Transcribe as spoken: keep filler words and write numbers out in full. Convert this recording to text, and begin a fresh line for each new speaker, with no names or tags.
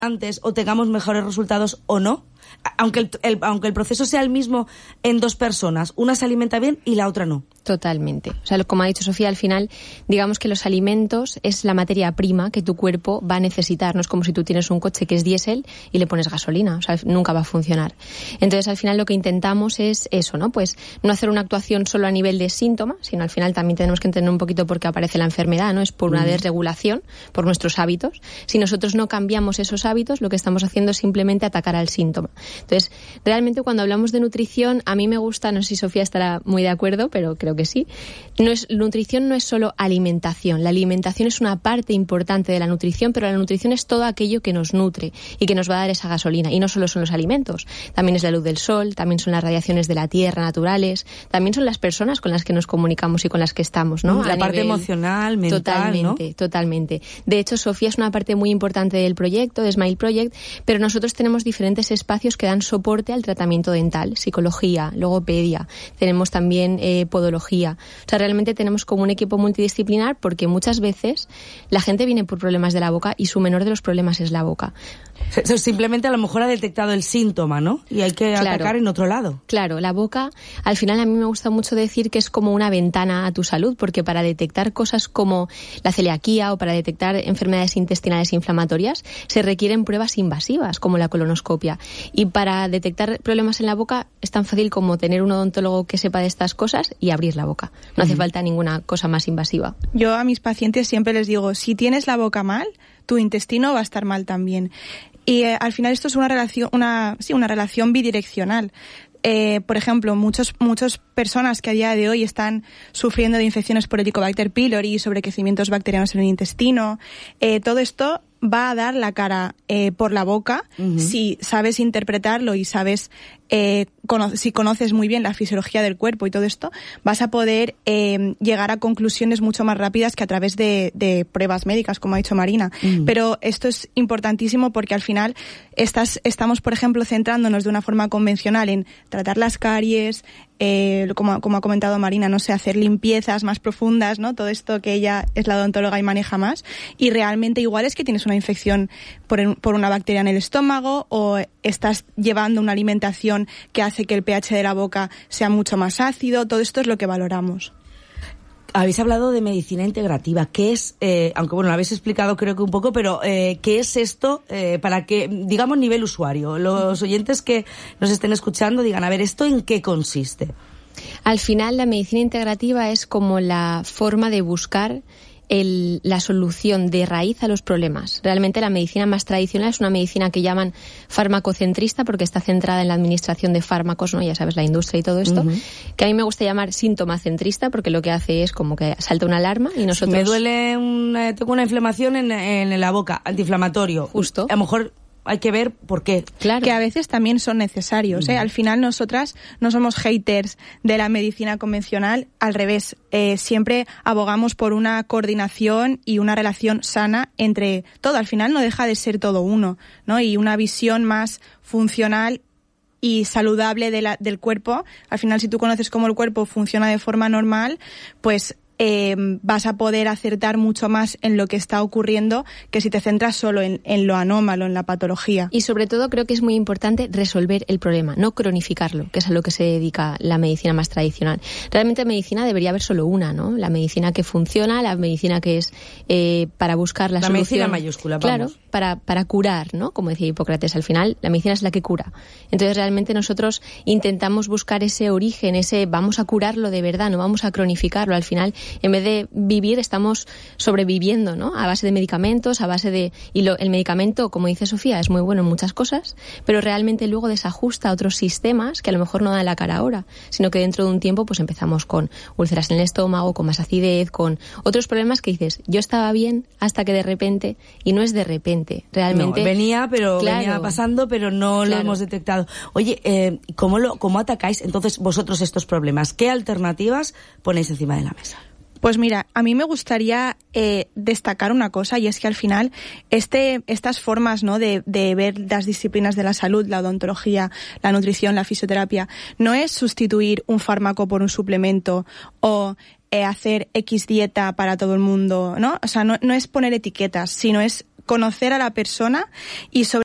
antes o tengamos mejores resultados o no, aunque el, el, aunque el proceso sea el mismo en dos personas, una se alimenta bien y la otra no.
Totalmente. O sea, como ha dicho Sofía, al final, digamos que los alimentos es la materia prima que tu cuerpo va a necesitar. No es como si tú tienes un coche que es diésel y le pones gasolina. O sea, nunca va a funcionar. Entonces, al final lo que intentamos es eso, ¿no? Pues no hacer una actuación solo a nivel de síntomas, sino al final también tenemos que entender un poquito por qué aparece la enfermedad, ¿no? Es por una desregulación, por nuestros hábitos. Si nosotros no cambiamos esos hábitos, lo que estamos haciendo es simplemente atacar al síntoma. Entonces, realmente cuando hablamos de nutrición, a mí me gusta, no sé si Sofía estará muy de acuerdo, pero creo que sí. No es, nutrición no es solo alimentación. La alimentación es una parte importante de la nutrición, pero la nutrición es todo aquello que nos nutre y que nos va a dar esa gasolina. Y no solo son los alimentos, también es la luz del sol, también son las radiaciones de la tierra naturales, también son las personas con las que nos comunicamos y con las que estamos, ¿no?
La
a
parte
nivel...
emocional, mental,
totalmente,
¿no?
Totalmente. De hecho, Sofía es una parte muy importante del proyecto, de Smile Project, pero nosotros tenemos diferentes espacios que dan soporte al tratamiento dental, psicología, logopedia, tenemos también eh, podología. O sea, realmente tenemos como un equipo multidisciplinar porque muchas veces la gente viene por problemas de la boca y su menor de los problemas es la boca.
Simplemente a lo mejor ha detectado el síntoma, ¿no? Y hay que
claro,
atacar en otro lado.
Claro, la boca, al final a mí me gusta mucho decir que es como una ventana a tu salud, porque para detectar cosas como la celiaquía o para detectar enfermedades intestinales inflamatorias se requieren pruebas invasivas, como la colonoscopia. Y para detectar problemas en la boca es tan fácil como tener un odontólogo que sepa de estas cosas y abrir la boca. No hace uh-huh. falta ninguna cosa más invasiva.
Yo a mis pacientes siempre les digo, si tienes la boca mal, tu intestino va a estar mal también. Y eh, al final esto es una relación, una, sí, una relación bidireccional. Eh, por ejemplo, muchos, muchas personas que a día de hoy están sufriendo de infecciones por Helicobacter pylori, sobrecrecimientos bacterianos en el intestino, eh, todo esto va a dar la cara eh, por la boca uh-huh. si sabes interpretarlo y sabes, eh, cono- si conoces muy bien la fisiología del cuerpo y todo esto, vas a poder eh, llegar a conclusiones mucho más rápidas que a través de, de pruebas médicas, como ha dicho Marina. Uh-huh. Pero esto es importantísimo porque al final estás, estamos, por ejemplo, centrándonos de una forma convencional en tratar las caries, eh, como, como ha comentado Marina, no sé, hacer limpiezas más profundas, ¿no? Todo esto que ella es la odontóloga y maneja más. Y realmente igual es que tienes una infección por, por una bacteria en el estómago o estás llevando una alimentación que hace que el pH de la boca sea mucho más ácido. Todo esto es lo que valoramos.
Habéis hablado de medicina integrativa. ¿Qué es, eh, aunque bueno, lo habéis explicado creo que un poco, pero eh, qué es esto eh, para que, digamos, nivel usuario, los oyentes que nos estén escuchando digan, a ver, ¿esto en qué consiste?
Al final, la medicina integrativa es como la forma de buscar El, la solución de raíz a los problemas. Realmente la medicina más tradicional es una medicina que llaman farmacocentrista porque está centrada en la administración de fármacos, ¿no? Ya sabes, la industria y todo esto, uh-huh. que a mí me gusta llamar síntoma-centrista porque lo que hace es como que salta una alarma y nosotros...
Me duele, una, tengo una inflamación en, en la boca, antiinflamatorio.
Justo.
A lo mejor hay que ver por qué.
Claro. Que a veces también son necesarios, ¿eh? Al final nosotras no somos haters de la medicina convencional, al revés, eh, siempre abogamos por una coordinación y una relación sana entre todo. Al final no deja de ser todo uno, ¿no? Y una visión más funcional y saludable de la, del cuerpo. Al final, si tú conoces cómo el cuerpo funciona de forma normal, pues Eh, vas a poder acertar mucho más en lo que está ocurriendo que si te centras solo en, en lo anómalo, en la patología.
Y sobre todo creo que es muy importante resolver el problema, no cronificarlo, que es a lo que se dedica la medicina más tradicional. Realmente medicina debería haber solo una, ¿no? La medicina que funciona, la medicina que es eh, para buscar la,
la
solución.
La medicina mayúscula, vamos.
Claro, para, para curar, ¿no? Como decía Hipócrates, al final la medicina es la que cura. Entonces realmente nosotros intentamos buscar ese origen, ese vamos a curarlo de verdad, no vamos a cronificarlo. Al final, en vez de vivir, estamos sobreviviendo, ¿no? A base de medicamentos, a base de... Y lo, el medicamento, como dice Sofía, es muy bueno en muchas cosas, pero realmente luego desajusta a otros sistemas que a lo mejor no dan la cara ahora, sino que dentro de un tiempo pues empezamos con úlceras en el estómago, con más acidez, con otros problemas que dices, yo estaba bien hasta que de repente, y no es de repente, realmente...
No, venía, pero
claro,
venía pasando, pero no
claro.
lo hemos detectado. Oye, eh, ¿cómo, lo, ¿cómo atacáis entonces vosotros estos problemas? ¿Qué alternativas ponéis encima de la mesa?
Pues mira, a mí me gustaría eh, destacar una cosa, y es que al final este estas formas, ¿no?, de, de ver las disciplinas de la salud, la odontología, la nutrición, la fisioterapia, no es sustituir un fármaco por un suplemento o eh, hacer X dieta para todo el mundo, ¿no? O sea, no, no es poner etiquetas, sino es conocer a la persona y sobre